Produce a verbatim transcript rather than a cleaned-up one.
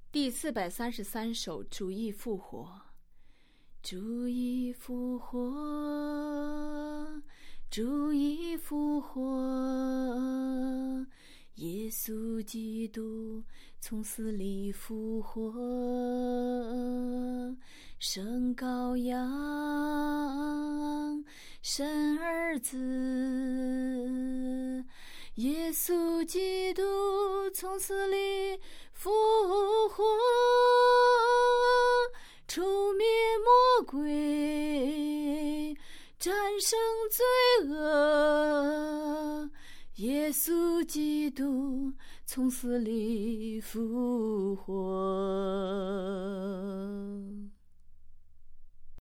第四百三十三首，主已复活。主已复活，主已复活，耶稣基督从死里复活，圣羔羊，神儿子，耶稣基督从死里复活，除灭魔鬼，战胜罪恶，耶稣基督从死里复活。